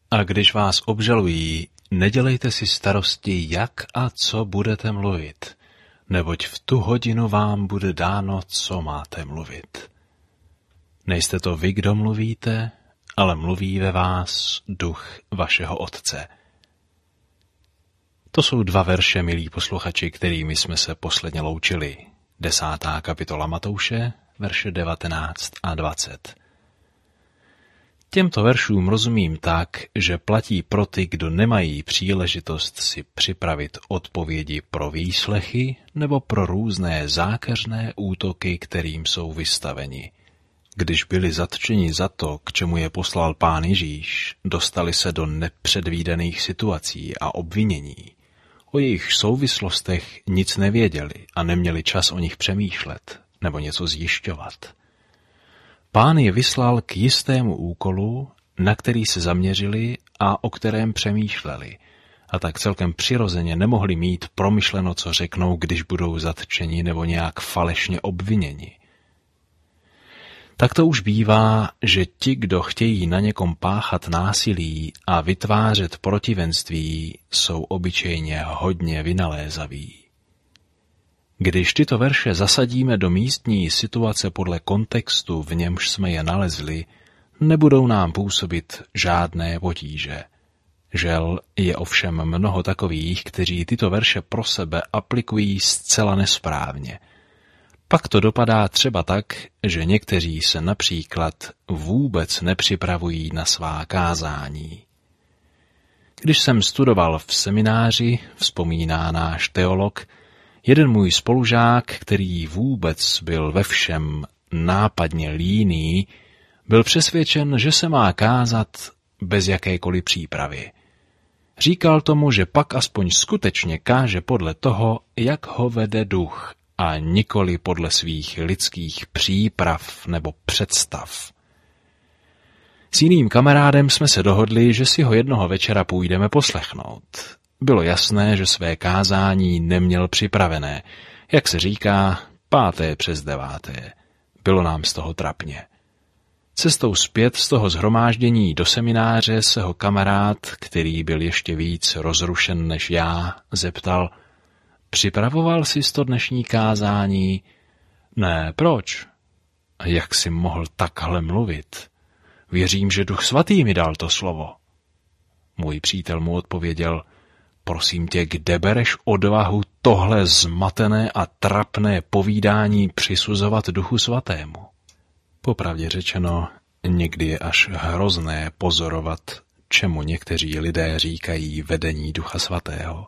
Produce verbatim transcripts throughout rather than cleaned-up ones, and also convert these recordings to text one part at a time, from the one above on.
A když vás obžalují, nedělejte si starosti, jak a co budete mluvit, neboť v tu hodinu vám bude dáno, co máte mluvit. Nejste to vy, kdo mluvíte, ale mluví ve vás duch vašeho Otce. To jsou dva verše, milí posluchači, kterými jsme se posledně loučili. Desátá kapitola Matouše, verše devatenáct a dvacet. Těmto veršům rozumím tak, že platí pro ty, kdo nemají příležitost si připravit odpovědi pro výslechy nebo pro různé zákeřné útoky, kterým jsou vystaveni. Když byli zatčeni za to, k čemu je poslal Pán Ježíš, dostali se do nepředvídaných situací a obvinění. O jejich souvislostech nic nevěděli a neměli čas o nich přemýšlet nebo něco zjišťovat. Pán je vyslal k jistému úkolu, na který se zaměřili a o kterém přemýšleli, a tak celkem přirozeně nemohli mít promyšleno, co řeknou, když budou zatčeni nebo nějak falešně obviněni. Tak to už bývá, že ti, kdo chtějí na někom páchat násilí a vytvářet protivenství, jsou obyčejně hodně vynalézaví. Když tyto verše zasadíme do místní situace podle kontextu, v němž jsme je nalezli, nebudou nám působit žádné potíže. Žel je ovšem mnoho takových, kteří tyto verše pro sebe aplikují zcela nesprávně. Pak to dopadá třeba tak, že někteří se například vůbec nepřipravují na svá kázání. Když jsem studoval v semináři, vzpomíná náš teolog, jeden můj spolužák, který vůbec byl ve všem nápadně líný, byl přesvědčen, že se má kázat bez jakékoliv přípravy. Říkal tomu, že pak aspoň skutečně káže podle toho, jak ho vede duch, a nikoli podle svých lidských příprav nebo představ. S jiným kamarádem jsme se dohodli, že si ho jednoho večera půjdeme poslechnout. Bylo jasné, že své kázání neměl připravené, jak se říká, páté přes deváté. Bylo nám z toho trapně. Cestou zpět z toho shromáždění do semináře se ho kamarád, který byl ještě víc rozrušen než já, zeptal: Připravoval jsi to dnešní kázání? Ne, proč? Jak jsi mohl takhle mluvit? Věřím, že Duch Svatý mi dal to slovo. Můj přítel mu odpověděl: Prosím tě, kde bereš odvahu tohle zmatené a trapné povídání přisuzovat Duchu Svatému? Popravdě řečeno, někdy je až hrozné pozorovat, čemu někteří lidé říkají vedení Ducha Svatého.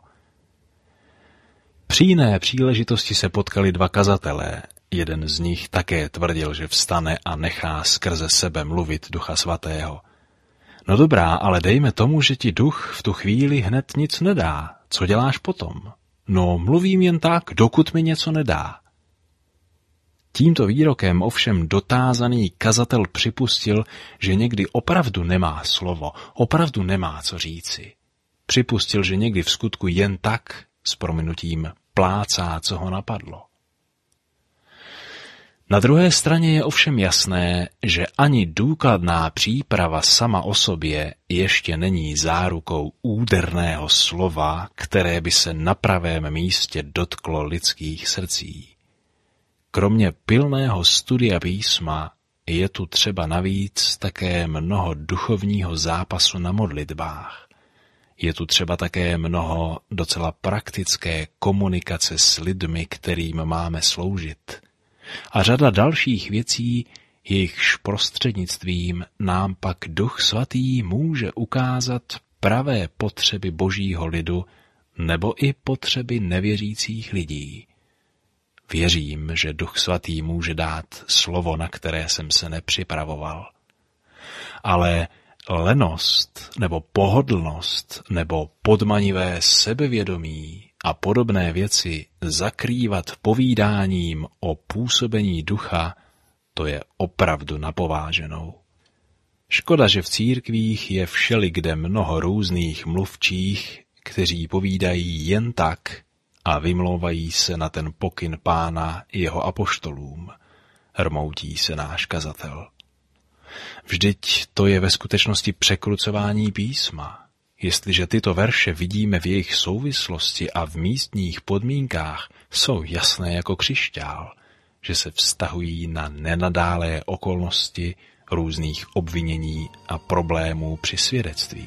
Při jiné příležitosti se potkali dva kazatelé. Jeden z nich také tvrdil, že vstane a nechá skrze sebe mluvit Ducha Svatého. No dobrá, ale dejme tomu, že ti duch v tu chvíli hned nic nedá. Co děláš potom? No, mluvím jen tak, dokud mi něco nedá. Tímto výrokem ovšem dotázaný kazatel připustil, že někdy opravdu nemá slovo, opravdu nemá co říci. Připustil, že někdy v skutku jen tak, s prominutím, plácá, co ho napadlo. Na druhé straně je ovšem jasné, že ani důkladná příprava sama o sobě ještě není zárukou úderného slova, které by se na pravém místě dotklo lidských srdcí. Kromě pilného studia písma je tu třeba navíc také mnoho duchovního zápasu na modlitbách. Je tu třeba také mnoho docela praktické komunikace s lidmi, kterým máme sloužit. A řada dalších věcí, jejichž prostřednictvím nám pak Duch Svatý může ukázat pravé potřeby Božího lidu nebo i potřeby nevěřících lidí. Věřím, že Duch Svatý může dát slovo, na které jsem se nepřipravoval. Ale lenost nebo pohodlnost nebo podmanivé sebevědomí a podobné věci zakrývat povídáním o působení ducha, to je opravdu napováženou. Škoda, že v církvích je všelikde mnoho různých mluvčích, kteří povídají jen tak a vymlouvají se na ten pokyn Pána jeho apoštolům, rmoutí se náš kazatel. Vždyť to je ve skutečnosti překrucování písma. Jestliže tyto verše vidíme v jejich souvislosti a v místních podmínkách, jsou jasné jako křišťál, že se vztahují na nenadálé okolnosti různých obvinění a problémů při svědectví.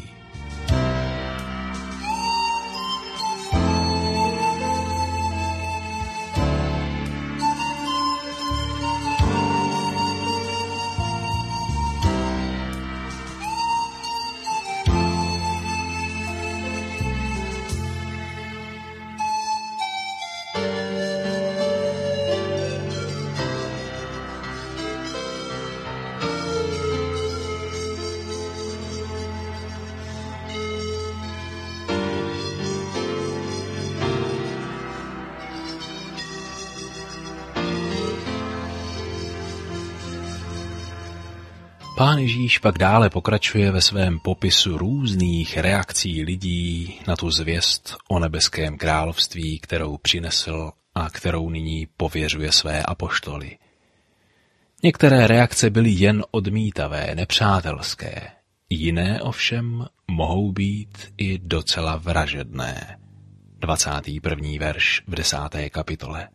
Pán Ježíš pak dále pokračuje ve svém popisu různých reakcí lidí na tu zvěst o nebeském království, kterou přinesl a kterou nyní pověřuje své apoštoly. Některé reakce byly jen odmítavé, nepřátelské, jiné ovšem mohou být i docela vražedné. dvacátý první verš v desáté kapitole.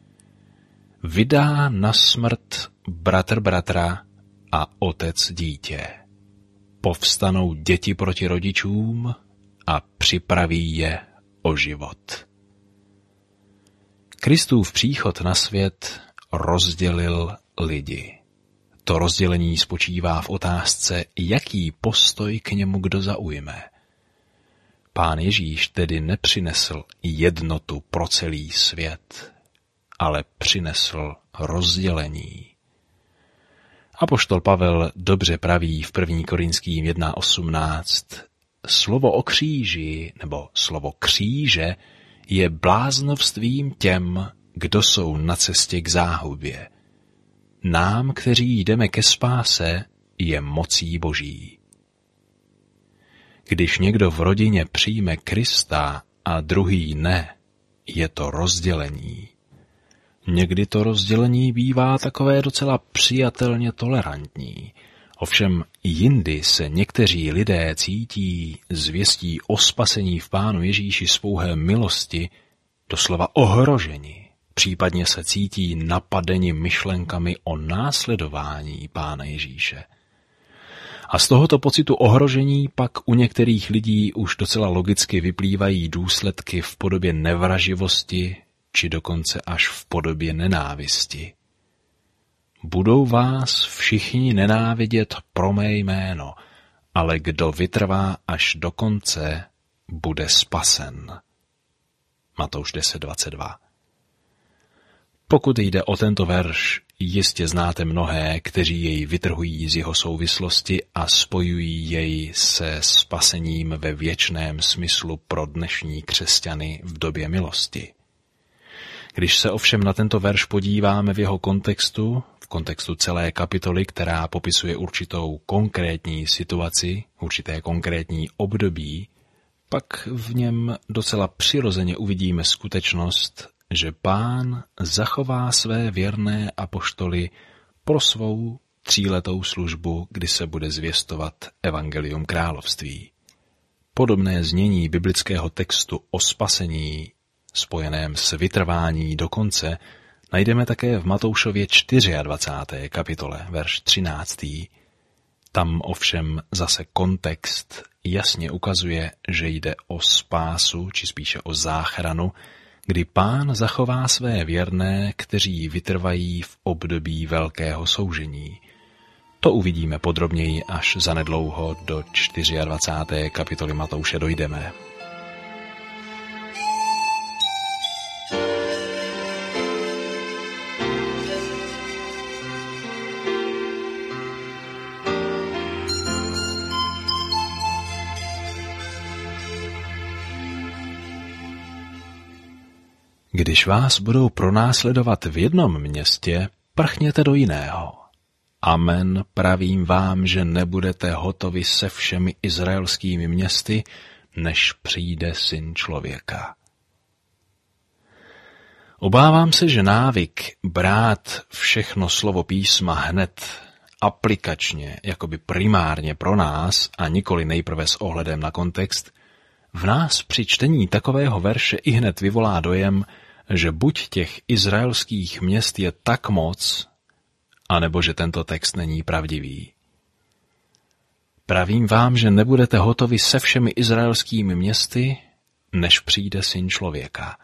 Vydá na smrt bratr bratra a otec dítě. Povstanou děti proti rodičům a připraví je o život. Kristův příchod na svět rozdělil lidi. To rozdělení spočívá v otázce, jaký postoj k němu kdo zaujme. Pán Ježíš tedy nepřinesl jednotu pro celý svět, ale přinesl rozdělení. Apoštol Pavel dobře praví v první Korinským jedna osmnáct. Slovo o kříži nebo slovo kříže je bláznovstvím těm, kdo jsou na cestě k záhubě. Nám, kteří jdeme ke spáse, je mocí Boží. Když někdo v rodině přijme Krista a druhý ne, je to rozdělení. Někdy to rozdělení bývá takové docela přijatelně tolerantní. Ovšem jindy se někteří lidé cítí zvěstí o spasení v Pánu Ježíši z pouhé milosti doslova ohroženi, případně se cítí napadeni myšlenkami o následování Pána Ježíše. A z tohoto pocitu ohrožení pak u některých lidí už docela logicky vyplývají důsledky v podobě nevraživosti, či dokonce až v podobě nenávisti. Budou vás všichni nenávidět pro mé jméno, ale kdo vytrvá až do konce, bude spasen. Matouš deset dvacet dva. Pokud jde o tento verš, jistě znáte mnohé, kteří jej vytrhují z jeho souvislosti a spojují jej se spasením ve věčném smyslu pro dnešní křesťany v době milosti. Když se ovšem na tento verš podíváme v jeho kontextu, v kontextu celé kapitoly, která popisuje určitou konkrétní situaci, určité konkrétní období, pak v něm docela přirozeně uvidíme skutečnost, že Pán zachová své věrné apoštoly pro svou tříletou službu, kdy se bude zvěstovat evangelium království. Podobné znění biblického textu o spasení spojeném s vytrvání do konce najdeme také v Matoušově dvacáté čtvrté kapitole, verš třináctý. Tam ovšem zase kontext jasně ukazuje, že jde o spásu, či spíše o záchranu, kdy Pán zachová své věrné, kteří vytrvají v období velkého soužení. To uvidíme podrobněji, až zanedlouho do dvacáté čtvrté kapitoly Matouše dojdeme. Když vás budou pronásledovat v jednom městě, prchněte do jiného. Amen, pravím vám, že nebudete hotovi se všemi izraelskými městy, než přijde Syn člověka. Obávám se, že návyk brát všechno slovo písma hned aplikačně, jakoby primárně pro nás a nikoli nejprve s ohledem na kontext, v nás při čtení takového verše ihned vyvolá dojem, že buď těch izraelských měst je tak moc, anebo že tento text není pravdivý. Pravím vám, že nebudete hotovi se všemi izraelskými městy, než přijde Syn člověka.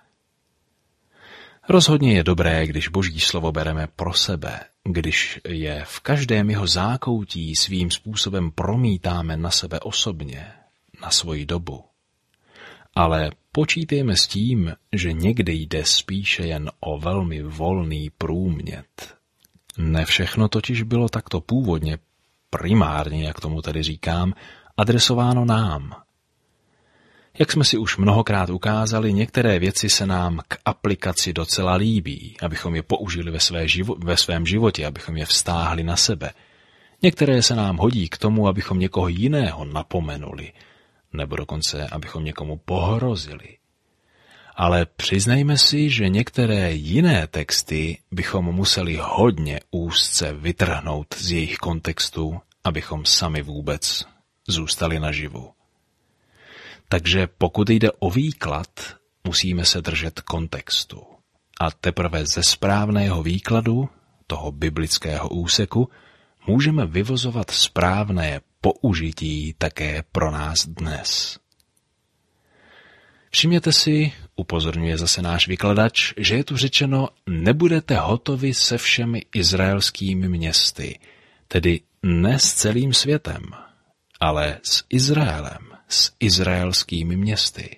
Rozhodně je dobré, když Boží slovo bereme pro sebe, když je v každém jeho zákoutí svým způsobem promítáme na sebe osobně, na svoji dobu. Ale počítejme s tím, že někdy jde spíše jen o velmi volný průmět. Ne všechno totiž bylo takto původně, primárně, jak tomu tady říkám, adresováno nám. Jak jsme si už mnohokrát ukázali, některé věci se nám k aplikaci docela líbí, abychom je použili ve, své živo- ve svém životě, abychom je vztáhli na sebe. Některé se nám hodí k tomu, abychom někoho jiného napomenuli, nebo dokonce, abychom někomu pohrozili. Ale přiznejme si, že některé jiné texty bychom museli hodně úzce vytrhnout z jejich kontextu, abychom sami vůbec zůstali naživu. Takže pokud jde o výklad, musíme se držet kontextu. A teprve ze správného výkladu, toho biblického úseku, můžeme vyvozovat správné použití také pro nás dnes. Všimněte si, upozorňuje zase náš vykladač, že je tu řečeno, nebudete hotovi se všemi izraelskými městy, tedy ne s celým světem, ale s Izraelem, s izraelskými městy,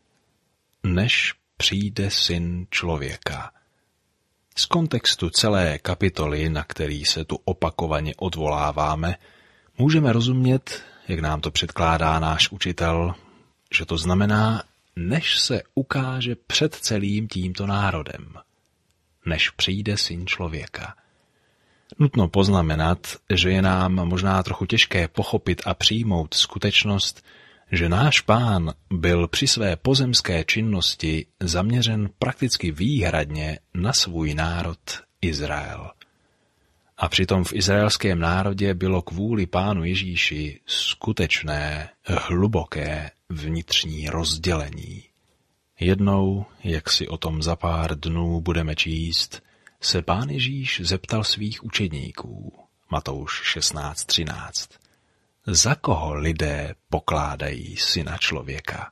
než přijde Syn člověka. Z kontextu celé kapitoly, na který se tu opakovaně odvoláváme, můžeme rozumět, jak nám to předkládá náš učitel, že to znamená, než se ukáže před celým tímto národem, než přijde Syn člověka. Nutno poznamenat, že je nám možná trochu těžké pochopit a přijmout skutečnost, že náš Pán byl při své pozemské činnosti zaměřen prakticky výhradně na svůj národ Izrael. A přitom v izraelském národě bylo kvůli Pánu Ježíši skutečné, hluboké vnitřní rozdělení. Jednou, jak si o tom za pár dnů budeme číst, se Pán Ježíš zeptal svých učedníků, Matouš šestnáct třináct. Za koho lidé pokládají Syna člověka?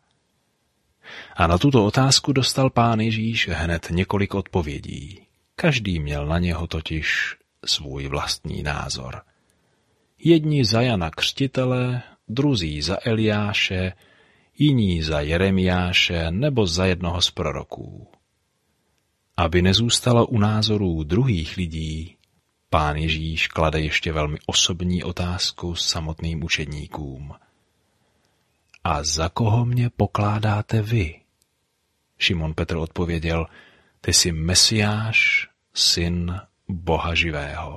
A na tuto otázku dostal Pán Ježíš hned několik odpovědí. Každý měl na něho totiž svůj vlastní názor. Jedni za Jana Křtitele, druzí za Eliáše, jiní za Jeremiáše nebo za jednoho z proroků. Aby nezůstalo u názorů druhých lidí, Pán Ježíš klade ještě velmi osobní otázku samotným učedníkům. A za koho mě pokládáte vy? Šimon Petr odpověděl, ty jsi Mesiáš, syn Boha živého.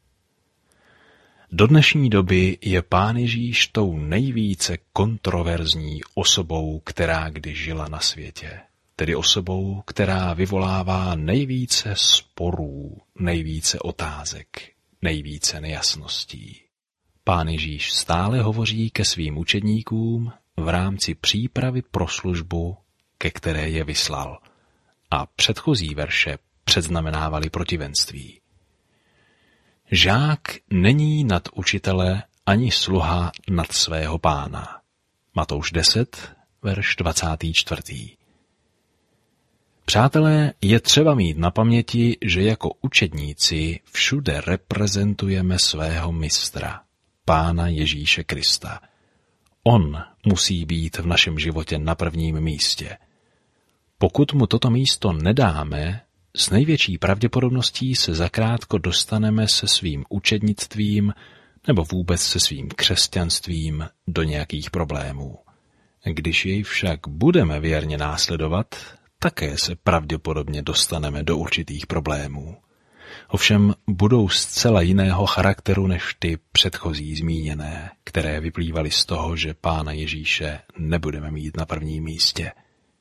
Do dnešní doby je Pán Ježíš tou nejvíce kontroverzní osobou, která kdy žila na světě. Tedy osobou, která vyvolává nejvíce sporů, nejvíce otázek, nejvíce nejasností. Pán Ježíš stále hovoří ke svým učedníkům v rámci přípravy pro službu, ke které je vyslal. A předchozí verše předznamenávaly protivenství. Žák není nad učitele ani sluha nad svého pána. Matouš deset, verš dvacátý čtvrtý. Přátelé, je třeba mít na paměti, že jako učedníci všude reprezentujeme svého mistra, Pána Ježíše Krista. On musí být v našem životě na prvním místě. Pokud mu toto místo nedáme, s největší pravděpodobností se zakrátko dostaneme se svým učednictvím nebo vůbec se svým křesťanstvím do nějakých problémů. Když jej však budeme věrně následovat, také se pravděpodobně dostaneme do určitých problémů. Ovšem budou zcela jiného charakteru než ty předchozí zmíněné, které vyplývaly z toho, že Pána Ježíše nebudeme mít na prvním místě.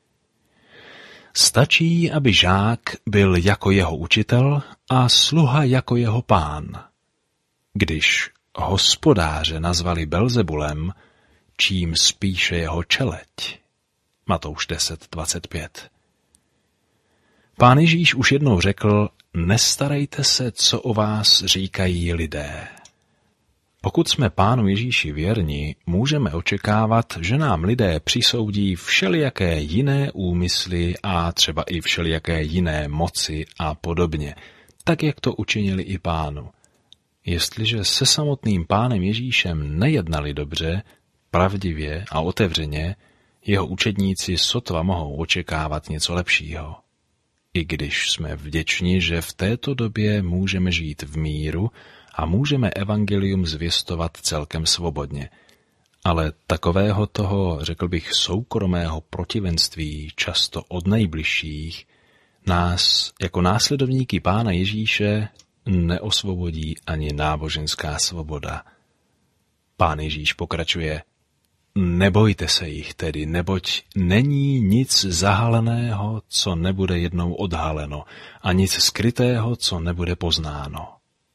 Stačí, aby žák byl jako jeho učitel a sluha jako jeho pán. Když hospodáře nazvali Belzebulem, čím spíše jeho čeleť. Matouš deset dvacet pět. Pán Ježíš už jednou řekl, nestarejte se, co o vás říkají lidé. Pokud jsme Pánu Ježíši věrni, můžeme očekávat, že nám lidé přisoudí všelijaké jiné úmysly a třeba i všelijaké jiné moci a podobně, tak jak to učinili i Pánu. Jestliže se samotným Pánem Ježíšem nejednali dobře, pravdivě a otevřeně, jeho učedníci sotva mohou očekávat něco lepšího. I když jsme vděční, že v této době můžeme žít v míru a můžeme evangelium zvěstovat celkem svobodně. Ale takového toho, řekl bych, soukromého protivenství, často od nejbližších, nás jako následovníky Pána Ježíše neosvobodí ani náboženská svoboda. Pán Ježíš pokračuje, nebojte se jich tedy, neboť není nic zahaleného, co nebude jednou odhaleno, a nic skrytého, co nebude poznáno.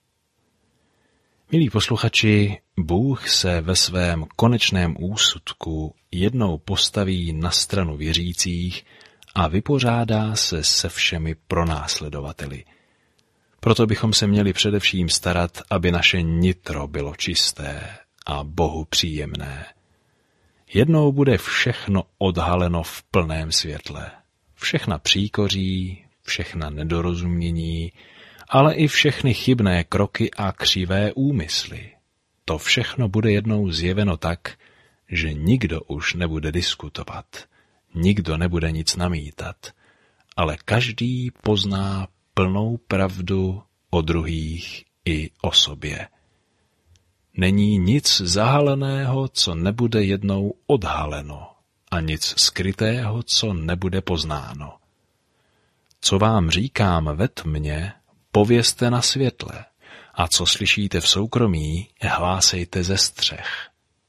Milí posluchači, Bůh se ve svém konečném úsudku jednou postaví na stranu věřících a vypořádá se se všemi pronásledovateli. Proto bychom se měli především starat, aby naše nitro bylo čisté a Bohu příjemné. Jednou bude všechno odhaleno v plném světle. Všechna příkoří, všechna nedorozumění, ale i všechny chybné kroky a křivé úmysly. To všechno bude jednou zjeveno tak, že nikdo už nebude diskutovat, nikdo nebude nic namítat, ale každý pozná plnou pravdu o druhých i o sobě. Není nic zahaleného, co nebude jednou odhaleno, a nic skrytého, co nebude poznáno. Co vám říkám ve tmě, povězte na světle, a co slyšíte v soukromí, hlásejte ze střech.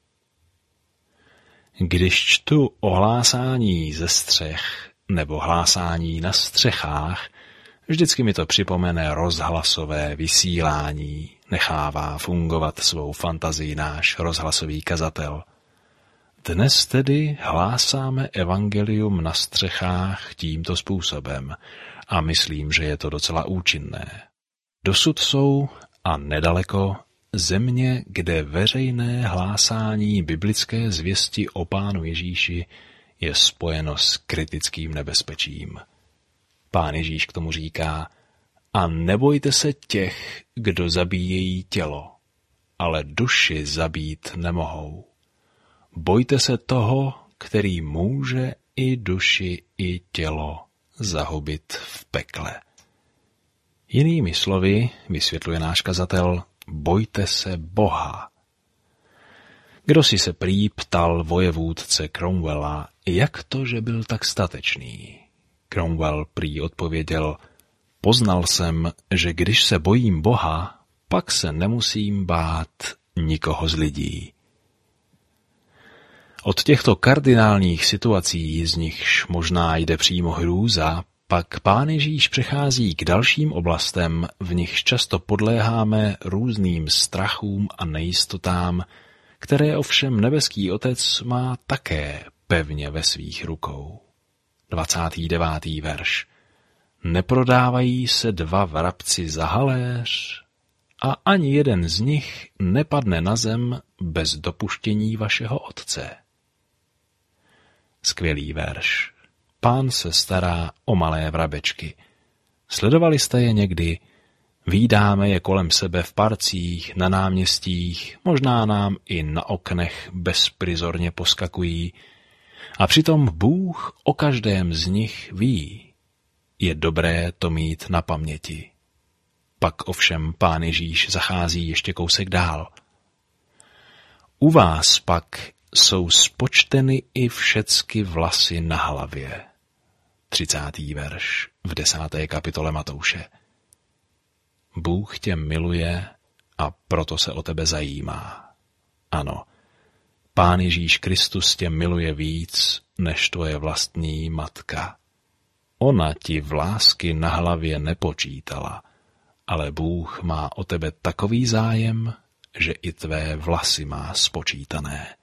Když čtu o hlásání ze střech nebo hlásání na střechách, vždycky mi to připomene rozhlasové vysílání, nechává fungovat svou fantazii náš rozhlasový kazatel. Dnes tedy hlásáme evangelium na střechách tímto způsobem a myslím, že je to docela účinné. Dosud jsou, a nedaleko, země, kde veřejné hlásání biblické zvěsti o Pánu Ježíši je spojeno s kritickým nebezpečím. Pán Ježíš k tomu říká, a nebojte se těch, kdo zabíjejí tělo, ale duši zabít nemohou. Bojte se toho, který může i duši, i tělo zahubit v pekle. Jinými slovy, vysvětluje náš kazatel, bojte se Boha. Kdo si se prý ptal vojevůdce Cromwella, jak to, že byl tak statečný? Cromwell prý odpověděl, poznal jsem, že když se bojím Boha, pak se nemusím bát nikoho z lidí. Od těchto kardinálních situací, z nichž možná jde přímo hrůza, pak Pán Ježíš přechází k dalším oblastem, v nichž často podléháme různým strachům a nejistotám, které ovšem nebeský Otec má také pevně ve svých rukou. dvacátý devátý verš. Neprodávají se dva vrabci za haléř a ani jeden z nich nepadne na zem bez dopuštění vašeho Otce. Skvělý verš. Pán se stará o malé vrabečky. Sledovali jste je někdy? Vídáme je kolem sebe v parcích, na náměstích, možná nám i na oknech bezprizorně poskakují. A přitom Bůh o každém z nich ví. Je dobré to mít na paměti. Pak ovšem Pán Ježíš zachází ještě kousek dál. U vás pak jsou spočteny i všecky vlasy na hlavě. třicátý verš v desáté kapitole Matouše. Bůh tě miluje a proto se o tebe zajímá. Ano, Pán Ježíš Kristus tě miluje víc než tvoje vlastní matka. Ona ti vlásky na hlavě nepočítala, ale Bůh má o tebe takový zájem, že i tvé vlasy má spočítané.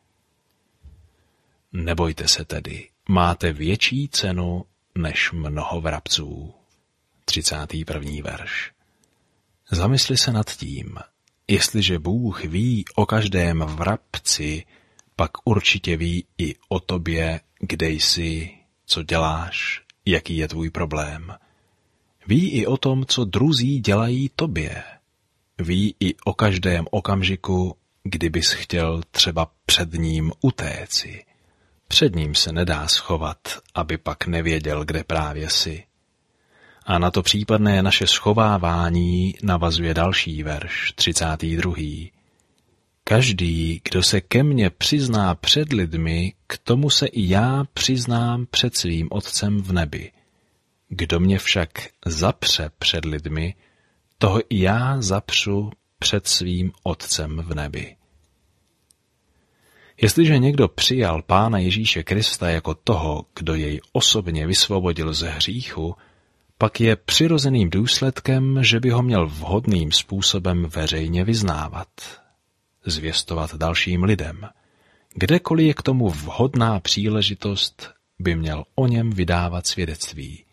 Nebojte se tedy, máte větší cenu než mnoho vrabců. třicátý první verš. Zamysli se nad tím, jestliže Bůh ví o každém vrabci, pak určitě ví i o tobě, kde jsi, co děláš, jaký je tvůj problém. Ví i o tom, co druzí dělají tobě. Ví i o každém okamžiku, kdybys chtěl třeba před ním utéci. Před ním se nedá schovat, aby pak nevěděl, kde právě jsi. A na to případné naše schovávání navazuje další verš, třicátý druhý. Každý, kdo se ke mně přizná před lidmi, k tomu se i já přiznám před svým Otcem v nebi. Kdo mě však zapře před lidmi, toho i já zapřu před svým Otcem v nebi. Jestliže někdo přijal Pána Ježíše Krista jako toho, kdo jej osobně vysvobodil ze hříchu, pak je přirozeným důsledkem, že by ho měl vhodným způsobem veřejně vyznávat, zvěstovat dalším lidem. Kdekoliv je k tomu vhodná příležitost, by měl o něm vydávat svědectví.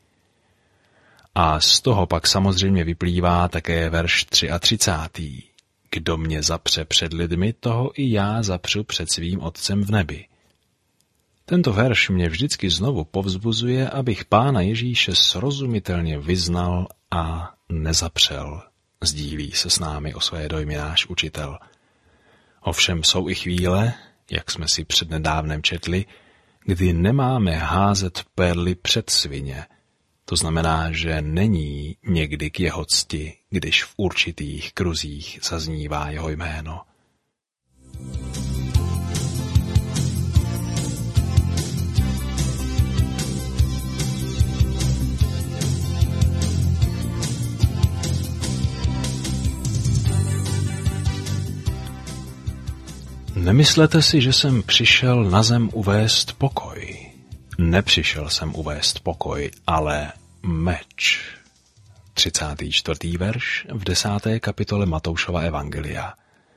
A z toho pak samozřejmě vyplývá také verš třiatřicátý. Kdo mě zapře před lidmi, toho i já zapřu před svým Otcem v nebi. Tento verš mě vždycky znovu povzbuzuje, abych Pána Ježíše srozumitelně vyznal a nezapřel. Sdílí se s námi o své dojmy náš učitel. Ovšem jsou i chvíle, jak jsme si přednedávnem četli, kdy nemáme házet perly před svině. To znamená, že není někdy k jeho cti, když v určitých kruzích zaznívá jeho jméno. Nemyslete si, že jsem přišel na zem uvést pokoj. Nepřišel jsem uvést pokoj, ale meč. třicátý čtvrtý verš v desáté kapitole Matoušova evangelia.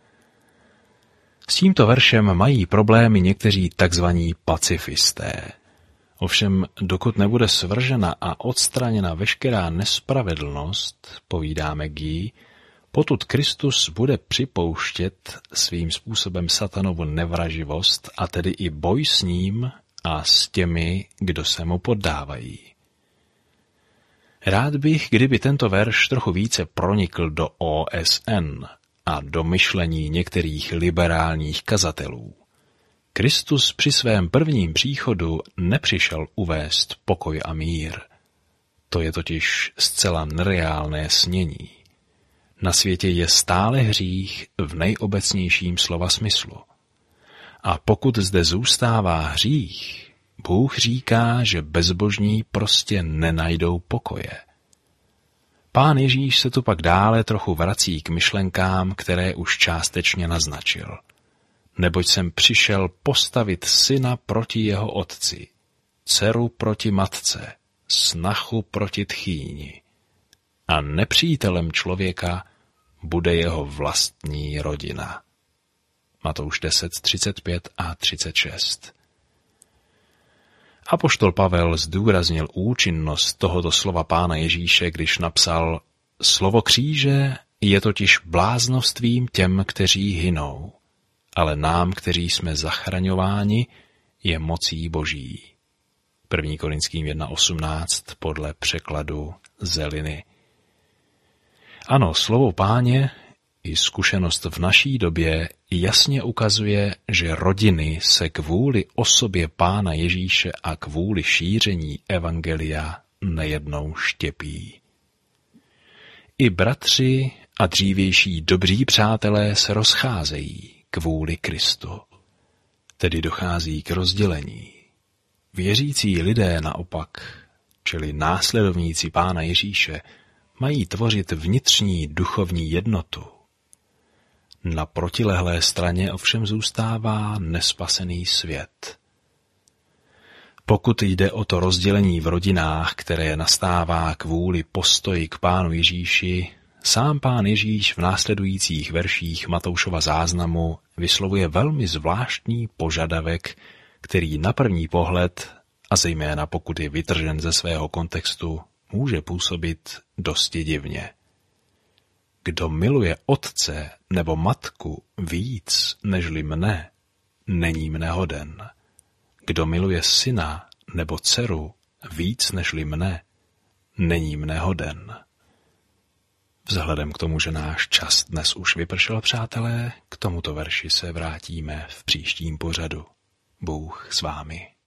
S tímto veršem mají problémy někteří takzvaní pacifisté. Ovšem, dokud nebude svržena a odstraněna veškerá nespravedlnost, povídáme Guy, potud Kristus bude připouštět svým způsobem satanovu nevraživost a tedy i boj s ním a s těmi, kdo se mu poddávají. Rád bych, kdyby tento verš trochu více pronikl do O S N a do myšlení některých liberálních kazatelů. Kristus při svém prvním příchodu nepřišel uvést pokoj a mír. To je totiž zcela nereálné snění. Na světě je stále hřích v nejobecnějším slova smyslu. A pokud zde zůstává hřích, Bůh říká, že bezbožní prostě nenajdou pokoje. Pán Ježíš se tu pak dále trochu vrací k myšlenkám, které už částečně naznačil. Neboť jsem přišel postavit syna proti jeho otci, dceru proti matce, snachu proti tchýni. A nepřítelem člověka bude jeho vlastní rodina. Matouš deset, třicet pět a třicet šest. Apoštol Pavel zdůraznil účinnost tohoto slova Pána Ježíše, když napsal: Slovo kříže je totiž bláznovstvím těm, kteří hynou, ale nám, kteří jsme zachraňováni, je mocí Boží. první Korinským jedna osmnáct podle překladu Zeliny. Ano, slovo Páně i zkušenost v naší době jasně ukazuje, že rodiny se kvůli osobě Pána Ježíše a kvůli šíření evangelia nejednou štěpí. I bratři a dřívější dobří přátelé se rozcházejí kvůli Kristu. Tedy dochází k rozdělení. Věřící lidé naopak, čili následovníci Pána Ježíše, mají tvořit vnitřní duchovní jednotu. Na protilehlé straně ovšem zůstává nespasený svět. Pokud jde o to rozdělení v rodinách, které nastává kvůli postoji k Pánu Ježíši, Sám Pán Ježíš v následujících verších Matoušova záznamu vyslovuje velmi zvláštní požadavek, který na první pohled, a zejména pokud je vytržen ze svého kontextu, může působit dosti divně. Kdo miluje otce nebo matku víc nežli mne, není mne hoden. Kdo miluje syna nebo dceru víc nežli mne, není mne hoden. Vzhledem k tomu, že náš čas dnes už vypršel, přátelé, k tomuto verši se vrátíme v příštím pořadu. Bůh s vámi.